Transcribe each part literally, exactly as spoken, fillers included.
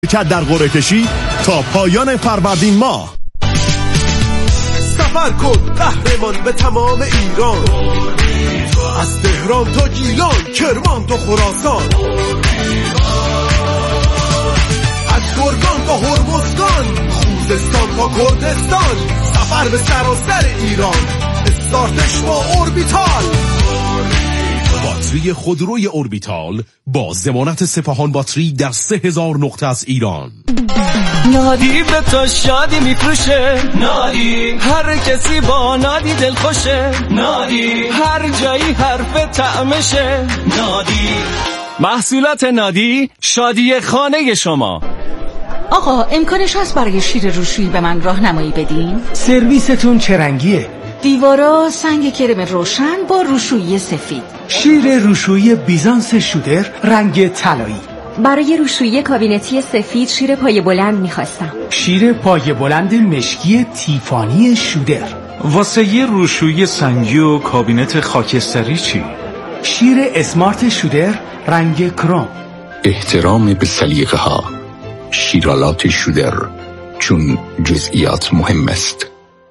شرکت در قرعه کشی تا پایان فروردین ماه. سفر کن قهرمان به تمام ایران، از تهران تا گیلان، کرمان تا خراسان، از گرگان تا هرمزگان، خوزستان تا کردستان، سفر به سراسر ایران، استارتش با اوربیتال. باتری خودروی اوربیتال با ضمانت سپاهان باتری در سه هزار نقطه از ایران. نادی به تو شادی میفروشه، نادی هر کسی با نادی دل خوشه، نادی هر جایی حرف طعمشه، نادی محصولات نادی شادی خانه شما. آقا امکانش هست برای شیر روشویی به من راهنمایی بدین؟ سرویستون چه رنگیه؟ دیوارا سنگ کرم روشن با روشویی سفید. شیر روشویی بیزانس شودر رنگ طلایی. برای روشویی کابینتی سفید شیر پای بلند میخواستم. شیر پای بلند مشکی تیفانی شودر. واسه یه روشویی سنگی و کابینت خاکستری چی؟ شیر اسمارت شودر رنگ کروم. احترام به سلیقه ها. شیرالات شودر، چون جزئیات مهم است.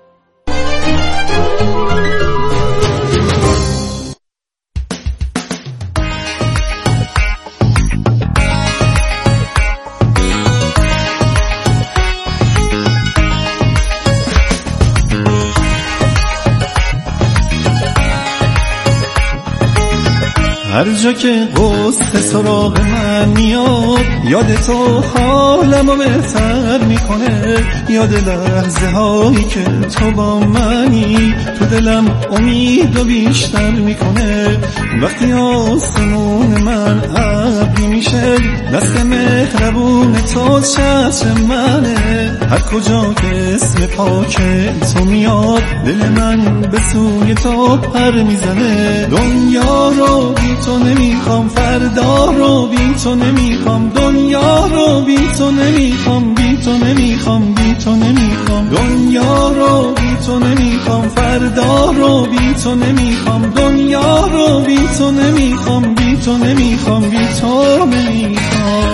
هر جا که قصه سراغ من میاد، یاد تو حالمو بهتر میکنه، یاد لحظه هایی که تو با منی، تو دلم امید و بیشتر میکنه. وقتی آسمون من ابری میشه، دست مهربون تو چتر منه. هر کجا که اسم پاک تو میاد، دل من به سوی تو پر میزنه. دنیا رو بی تو نمیخوام، فردا رو بی تو نمیخوام، دنیا رو بی تو نمیخوام، بی تو نمیخوام، بی تو نمیخوام، دنیا رو بی تو نمیخوام، فردا رو بی تو نمیخوام، دنیا رو بی تو نمیخوام، بی تو نمیخوام، بی تو نمیخوام.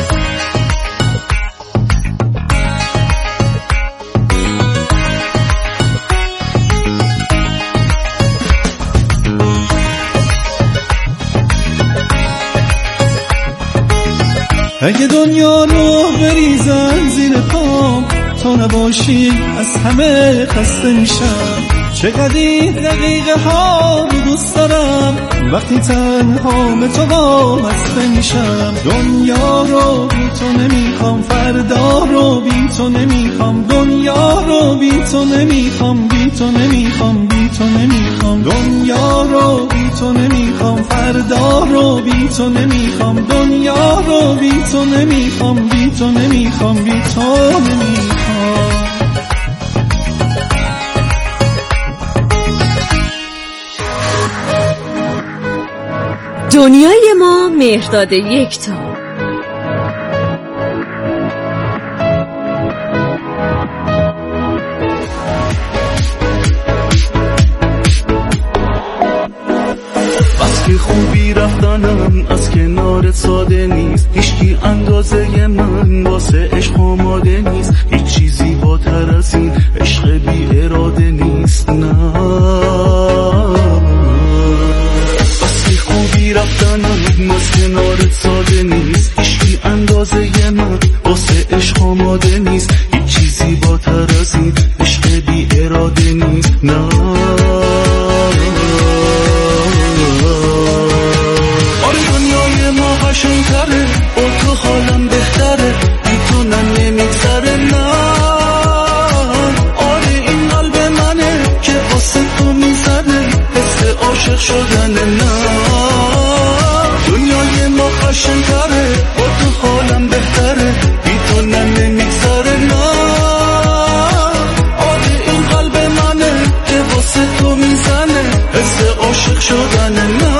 اگه دنیا رو بریزن زیر پام، تو نباشی از همه خسته میشم. چقدر این دقیقه ها رو دوست دارم، وقتی تنها به تو وابسته میشم. دنیا رو بی تو نمیخوام، فردا رو بی تو نمیخوام، دنیا رو بی تو نمیخوام، بی تو نمیخوام، بی تو نمیخوام، دنیا رو بی تو نمیخوام، فردا رو بی تو نمیخوام، دنیا رو بی تو نمیخوام، بی تو نمیخوام، بی تو نمیخوام. دنیای ما مهرداد یکتا. بس که خوبی رفتنم از کنار ساده نیست، هیچکی اندازه من واسه عشق آماده نیست. هیچ چیزی بالاتر از این عشق بی اراده نیست. نه خوبی رفتنم از کنارت ساده نیست، هیچی اندازه من واسه عشق آماده نیست. هیچ چیزی بالاتر از این عشق بی اراده نیست. نه آره دنیای ما قشنگ‌تره، با تو حالم بهتره، بی تو نه نمیگذره. نه آره این قلب منه که واسه تو میزنه، حس عاشق شدنه. نه دنیای ما قشنگ‌تره، با تو حالم بهتره، بی تو نه نمیگذره. نه آره این قلب منه که واسه تو میزنه، حس عاشق شدنه. نه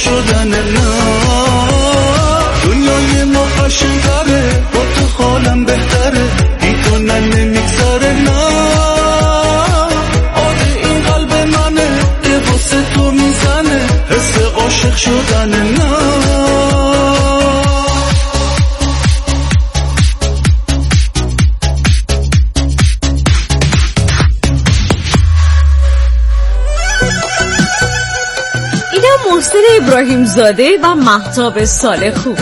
شدن نه دنیای ما قشنگ‌تره با تو حالم بهتره بی تو نه نمیگذره نه آره این قلب منه که واسه تو میزنه حس عاشق شدن نه محسن ابراهیم زاده و مهتاب صالح‌خو.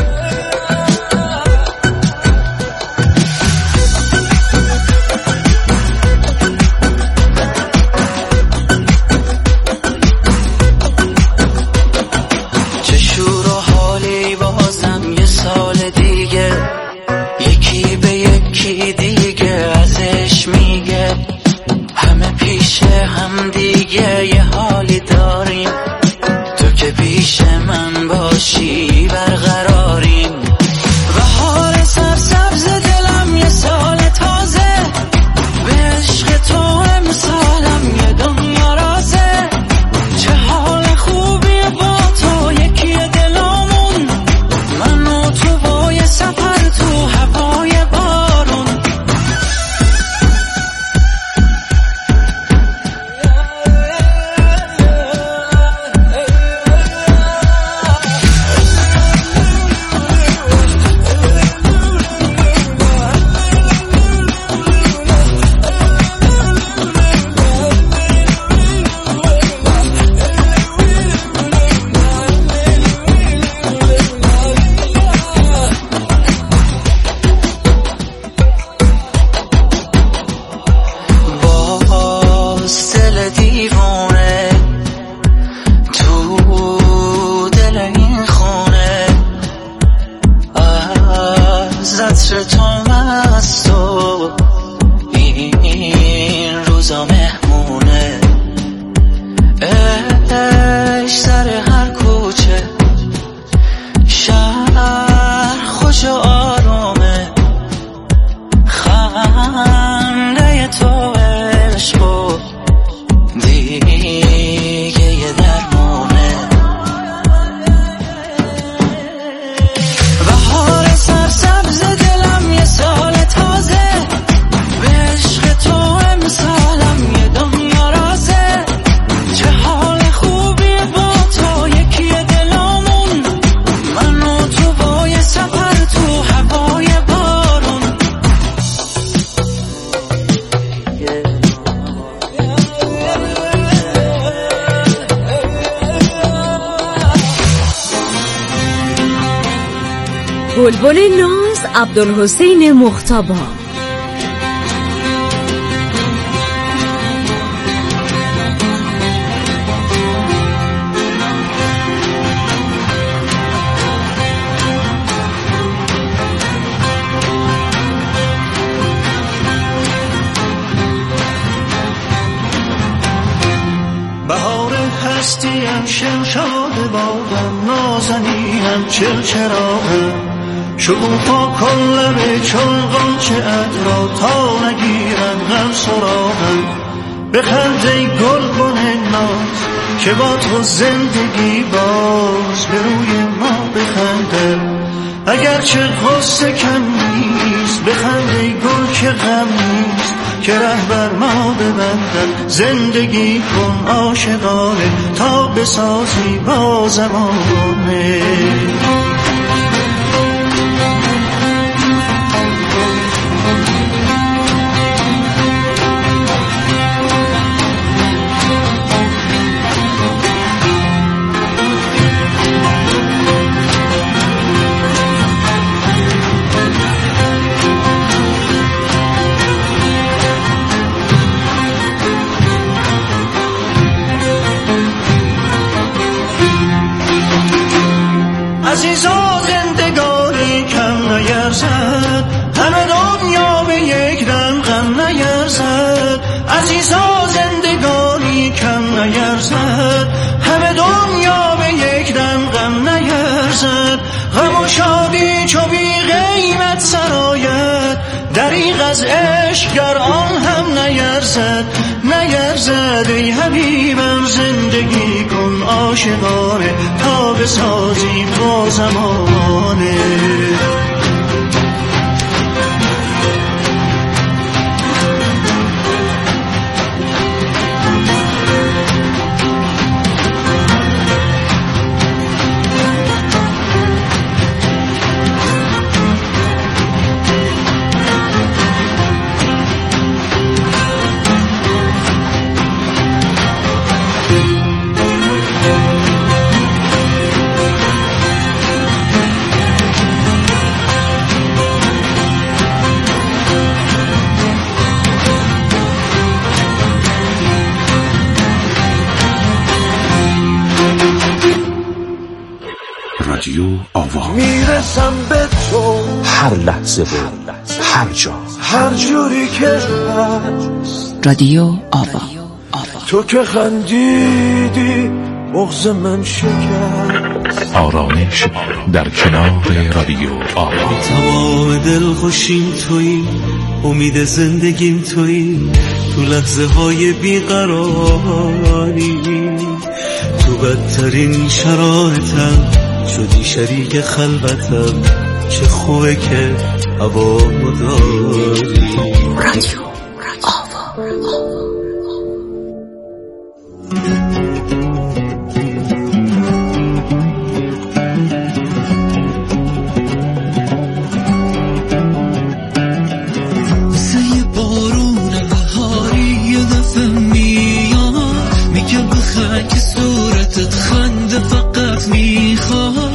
چه شور و حالی بازم یه سال دیگه یکی به یکی دیگه ازش میگه همه پیش هم دیگه یه حالی داریم که پیش من باشی برقراریم بهار سرسبز دلم یه سال تازه به عشق تو امسالم یه دنیا رازه چه حال خوبی با تو یکی دلامون من و تو با یه سفر تو هوای بارون بلبل ناز عبدالحسین مختابا. بهار هستیم شمشاد بادم نازنینم چرچراغم شکوفا کن لبه چون غنچه ادرا تا نگیرن هم سراغم بخند ای گلبن ناز که با تو زندگی باز به روی ما بخنده اگرچه غصه کم نیست بخند ای گل که غم نیست که ره بر ما ببندن زندگی کن عاشقانه تا بسازی با زمانه از عشق گر آن هم نیرزد نیرزد ای حبیبم زندگی کن عاشقانه تا بسازی با زمانه رادیو آوا میرسم به تو هر لحظه و هر جا هر جوری که هست. رادیو آوا تو که خندیدی بغض من شکست. آرامش در کنار رادیو آوا. تمام دل خوشیم تویی امید زندگیم تویی تو لحظه های بیقراری تو بدترین شرایطم شدی شریک خلوتم چه خوبه که هوا مداری رادیو آوا مثل بارون بهاری یه دفعه میاد میگه به خاک صورتت خنده فقط میخواد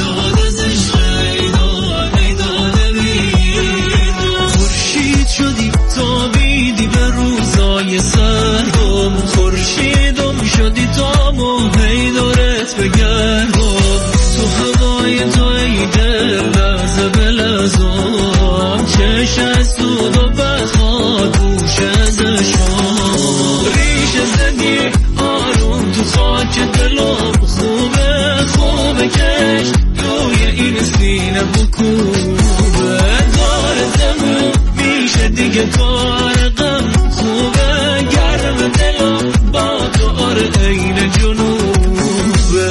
سردم خورشیدم شدی تا موهی دورت بگردم تو هوای تو ای دل لحظه به لحظم چش از سود و بخواد گوش ازشم ریش زدی آروم تو خاک دلم خوبه خوبه کش روی این سینه بکوبه داره زمون میشه دیگه کار غم خوبه دلم با تو آره عین جنوبه.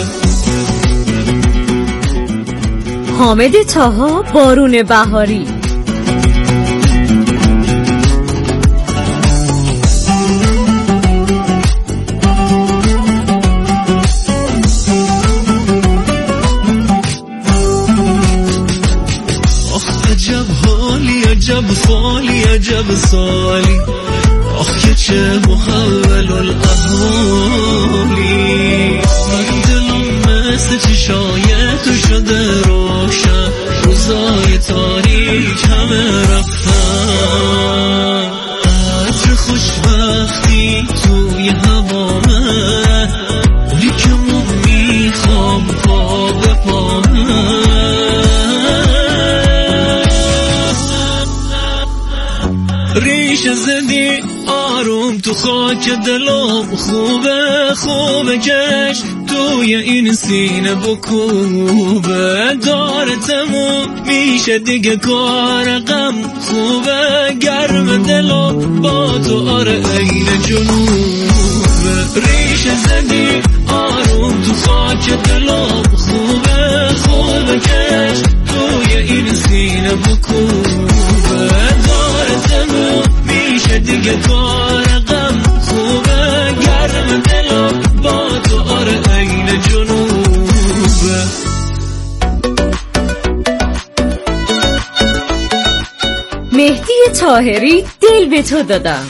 حامد طاها بارون بهاری. آخ عجب حالی عجب فالی عجب سالی آخ که چه محول الاحوالی من دلم مثل چشای تو شده روشن روزای تاریک همه رفتن عطر خوشبختی توی هوامه اونی که من میخوام پا به پامه ریش زدی آروم تو خاک دلم خوبه خوبه کش توی این سینه بکوبه داره تموم میشه دیگه کار غم خوبه گرم دلم با تو آره عین جنوبه ریش زدی آروم تو خاک دلم خوبه خوبه کش توی این سینه بکوبه داره تموم میشه دیگه کار غم خوبه گرم دلم با تو آره عین جنوبه مهدی طاهری دل به تو دادم.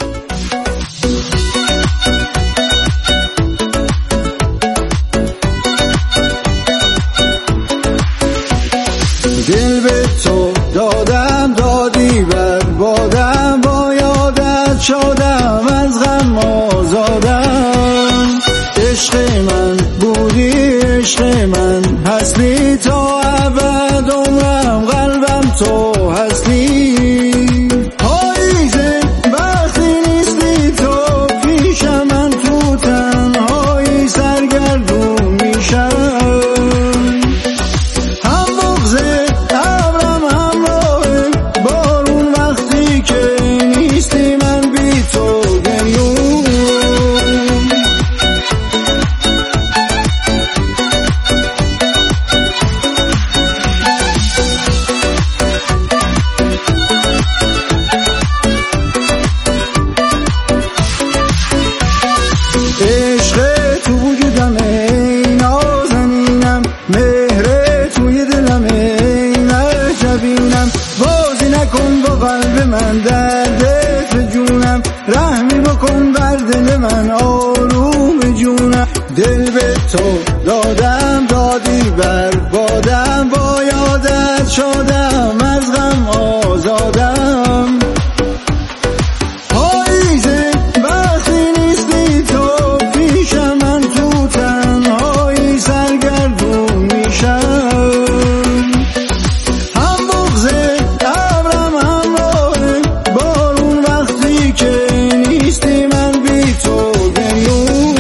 دل به تو دادم دادی بر بادم با یادت شدم از غم آزادم عشق من بودی عشق من هستی تا ابد عمرم قلبم تو هستی پاییزه وقتی نیستی تو پیشم من تو تنهایی سرگردون میشم هم بغزه ابرم همراه بارون وقتی که دردت به جونم، رحمی بکن بر دل من آروم جونم. دل به تو دادم دادی بر بادم، با یادت شادم از غم آزادم. پاییزه وقتی نیستی تو پیشم، من تو تنهایی سرگردون میشم. هم بغضه ابرم همراهه بارون، وقتی که نیستی من بی تو گریون.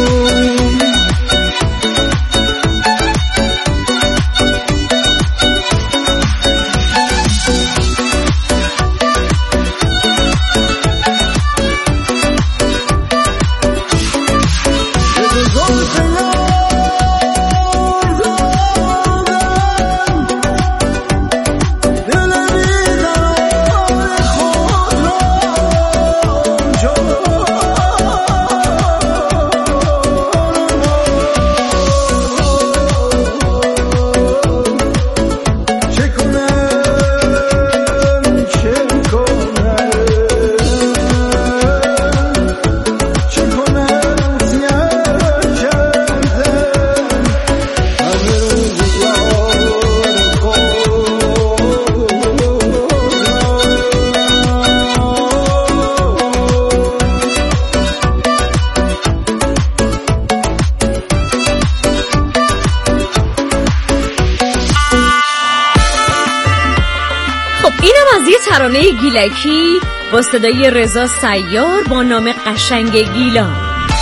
ترانه گیلکی با صدای رضا سیار با نام قشنگ گیلان.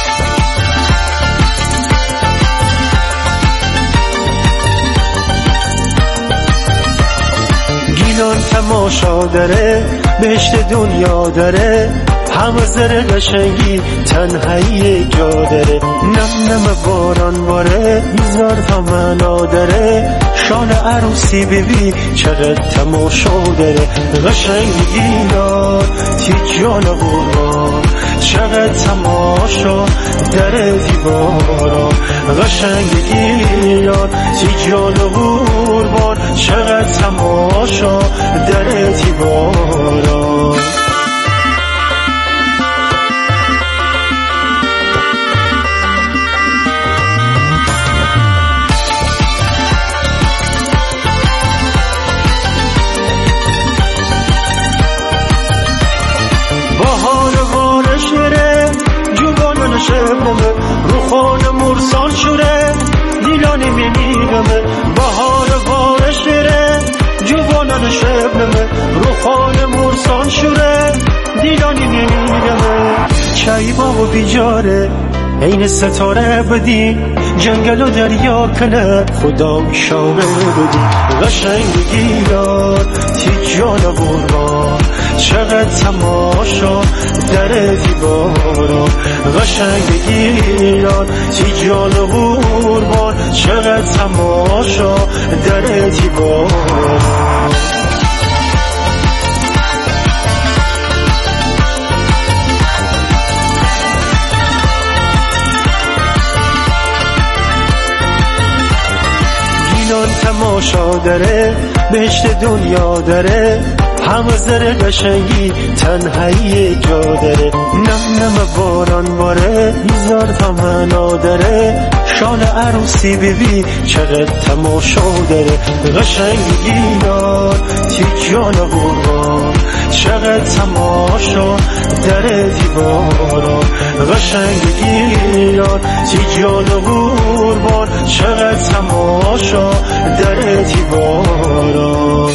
گیلان تماشا داره، بهشت دنیا داره، همه زر قشنگی تنهایی جا داره. نم نم باران باره، هزار تا معنا داره، شال عروسی ببین چقدر تماشا داره. قشنگی گیلان تی جان قربان، چقدر تماشا داره دیوارا. قشنگی گیلان تی جان قربان، چقدر تماشا داره دیوارا. شبنمه رو خانه مرسال شوره، دیلانی میمیرمه. بهار بارش میره جوانان شبنمه، رو خانه مرسال شوره، دیلانی میمیرمه. چای بابا بیجاره این ستاره بدی، جنگل و دریا کنه خدا شاقه بدی. قشنگ گیلان تی جان قربان، چقدر تماشا در دیوارا. قشنگ گیلان تی جان قربان، چقدر تماشا در دیوارا. تماشا داره، بهشت دنیا داره، همه زر قشنگی تنهایی جا داره. نم نم باران باره، هزار تا معنا داره، شال عروسی ببین چقدر تماشا داره. قشنگی گیلان تی جان قربان، چقدر تماشا داره دیوارا. قشنگی گیلان تی جان قربان، چقدر تماشا داره دیوارا.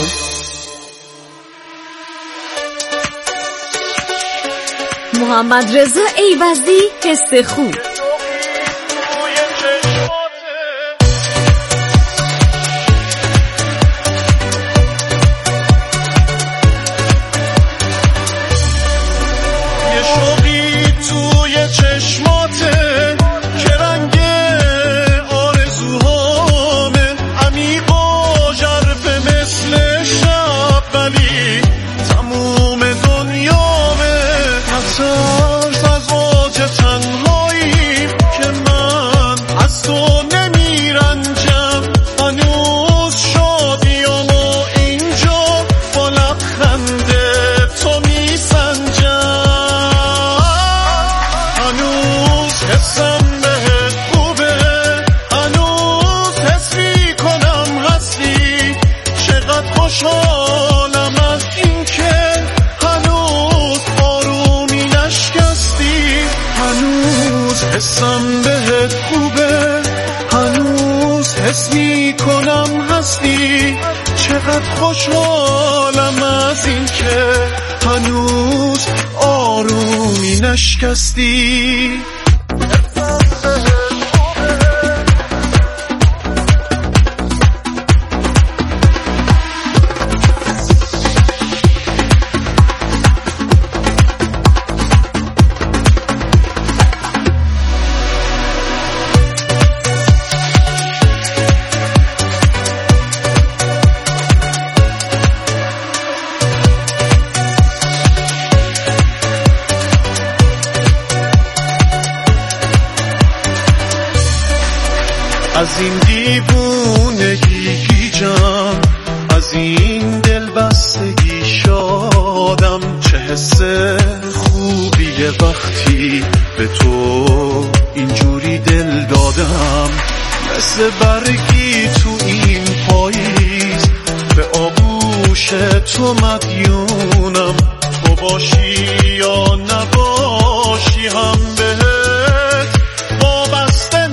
محمد رضا ایوزی، حس خوب. ترس از واج تنهایی حسم بهت خوبه، هنوز حس می کنم هستی. چقدر خوشحالم از این که هنوز آرومی نشکستی. از این دیوونگی گیجم، از این دل بستگی شادم. چه حس خوبیه وقتی به تو اینجوری دل دادم. مثل برگی تو این پاییز به آغوش تو مدیونم. تو باشی یا نباشی هم بهت وابسته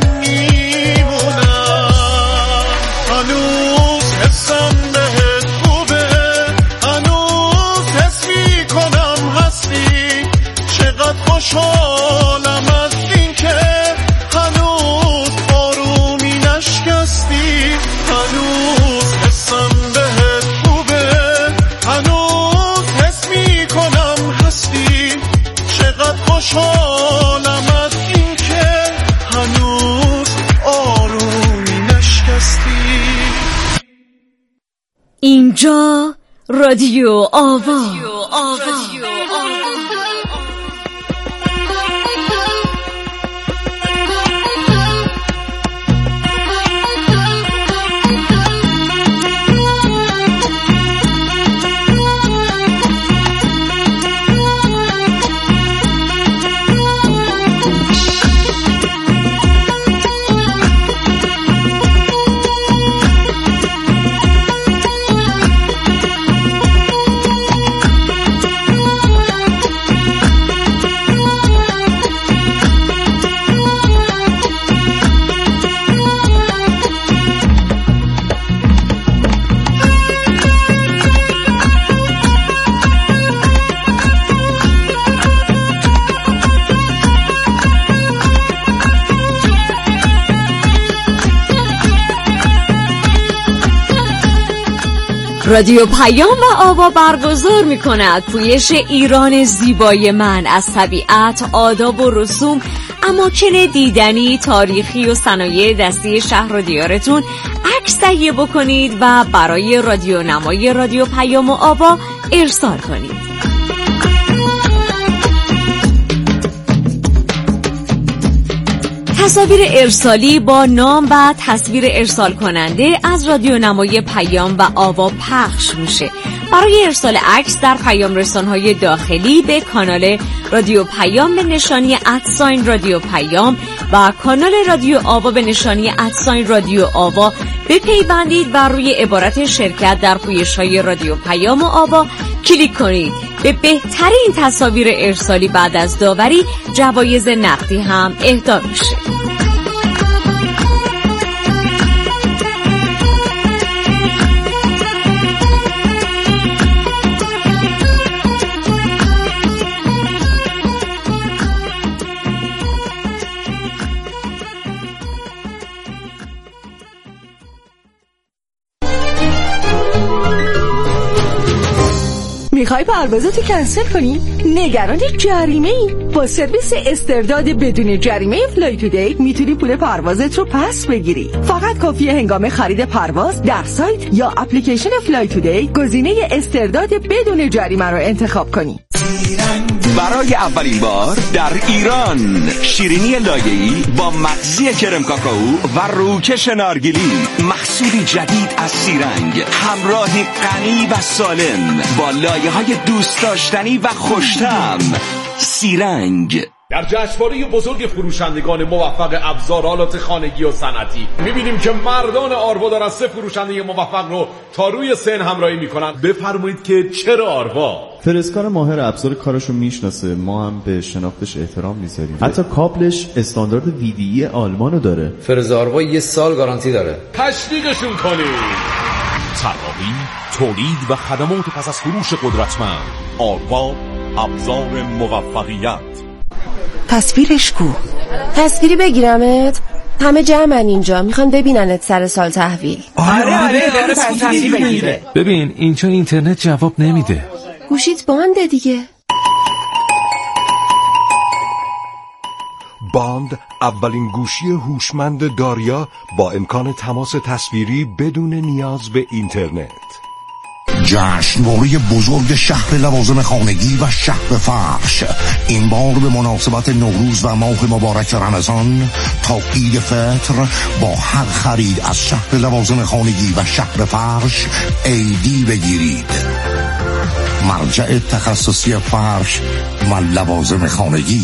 میمونم. هنوز حسم بهت خوبه، هنوز حس میکنم هستی. چقدر خوشحالم از این که هنوز آرومی نشکستی. هنوز حسم بهت خوبه، هنوز حس میکنم هستی. چقدر خوشحالم از این که هنوز آرومی نشکستی. اینجا رادیو آوا. رادیو پیام و آوا برگزار می کند پویش ایران زیبای من از طبیعت، آداب و رسوم، اماکن دیدنی، تاریخی و صنایع دستی شهر و دیارتون عکس تهیه بکنید و برای رادیو نمای رادیو پیام و آوا ارسال کنید. تصاویر ارسالی با نام و تصویر ارسال کننده از رادیو نمای پیام و آوا پخش میشه. برای ارسال عکس در پیام رسان‌های داخلی به کانال رادیو پیام به نشانی ادساین رادیو پیام و کانال رادیو آوا به نشانی ادساین رادیو آوا بپیوندید و روی عبارت شرکت در پویش‌های رادیو پیام و آوا کلیک کنید. به بهترین تصاویر ارسالی بعد از داوری جوایز نقدی هم اهدا میشه. میخوای پروازاتو کنسل کنی؟ نگران جریمه ای؟ با سرویس استرداد بدون جریمه فلای تودی میتونی پول پروازت رو پس بگیری. فقط کافیه هنگام خرید پرواز در سایت یا اپلیکیشن فلای تودی گزینه استرداد بدون جریمه رو انتخاب کنی. برای اولین بار در ایران شیرینی لایه‌ای با مغزی کرم کاکائو و روکش نارگیلی، محصولی جدید از سیرنگ، همراهی غنی و سالم با لایه‌های دوست داشتنی و خوش‌طعم. سیرنگ، در جشنواره بزرگ فروشندگان موفق ابزار آلات خانگی و صنعتی می‌بینیم که مردان آروا دارن سه فروشنده موفق رو تا روی سن همراهی میکنن. بفرمایید که چرا آروا؟ فرسکار ماهر ابزار کارشو میشناسه، ما هم به شناختش احترام میذاریم. حتی کابلش استاندارد ویدیئی آلمانو داره. فرز آروا یه سال گارانتی داره. تشویقشون کنید. طراحی، تولید و خدمات پس از فروش قدرتمند. آروا، ابزار موفقیت. تصویرش کو؟ تصویری بگیرمت؟ همه جمعن اینجا، میخوان ببیننت سر سال تحویل. آره آره داره تصویر بگیره. ببین اینجا اینترنت جواب نمیده. گوشیت بانده دیگه. باند اولین گوشی هوشمند داریا با امکان تماس تصویری بدون نیاز به اینترنت. جشنواره بزرگ شهر لوازم خانگی و شهر فرش این بار به مناسبت نوروز و ماه مبارک رمضان تا عید فطر با هر خرید از شهر لوازم خانگی و شهر فرش عیدی بگیرید. مرجع تخصصی فرش و لوازم خانگی.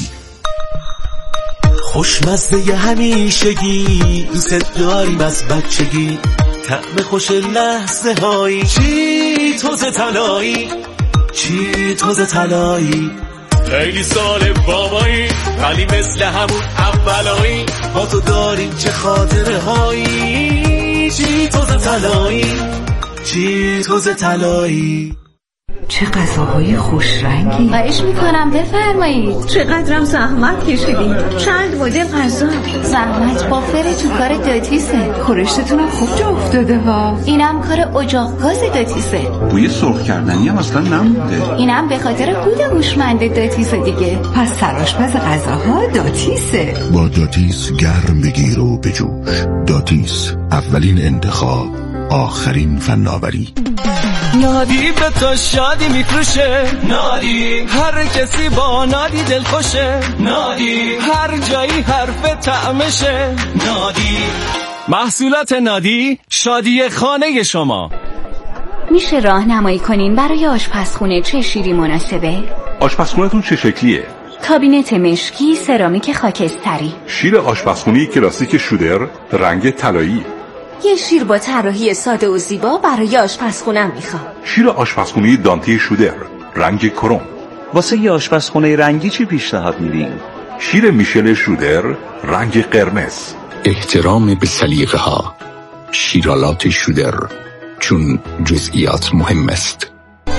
خوشمزه همیشگی دوست داریم از بچگی، طعم خوش لحظه هایی، چی توز طلایی، چی توز طلایی. خیلی سال بابایی ولی مثل همون اولایی، با تو داریم چه خاطره هایی، چی توز طلایی، چی توز طلایی. چه غذاهای خوش رنگی. خواهش میکنم بفرمایید. چقدرم زحمت کشیدین. چند مدل غذا. زحمت بافر تو کار داتیسه. خورشتتونم خوب جا افتاده ها. اینم کار اجاق گاز داتیسه. بوی سرخ کردنی هم اصلا نمونده. اینم به خاطر بود هوشمند داتیسه دیگه. پس سرآشپز غذاها داتیسه. با داتیس گرم بگیر و بجوش. داتیس، اولین انتخاب، آخرین فناوری. نادی به تو شادی میفروشه، نادی هر کسی با نادی دل خوشه، نادی هر جایی حرف طعمشه، نادی محصولات نادی شادی خانه شما. میشه راهنمایی کنین برای آشپزخونه چه شیری مناسبه؟ آشپزخونه‌تون چه شکلیه؟ کابینت مشکی، سرامیک خاکستری. شیر آشپزخونه کلاسیک شودر رنگ طلایی. یه شیر با طراحی ساده و زیبا برای آشپزخونه‌ام میخوام. شیر آشپزخونه دانتی شودر رنگ کرم. واسه یه آشپزخونه رنگی چی پیشنهاد میدین؟ شیر میشل شودر رنگ قرمز. احترام به سلیقه ها. شیرالات شودر، چون جزئیات مهم است.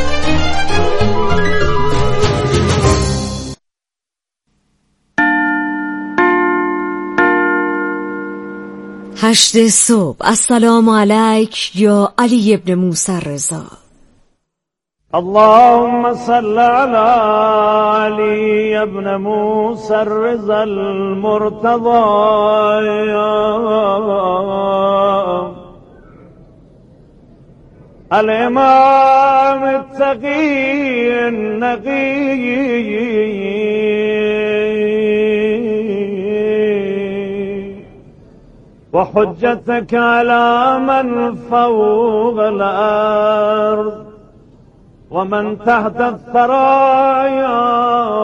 هشت صبح. السلام علیک یا علی ابن موسی رضا. اللهم صل على علی ابن موسی رضا المرتضى الامام التقی النقی وحجتك على من فوق الأرض ومن تحت الثرايا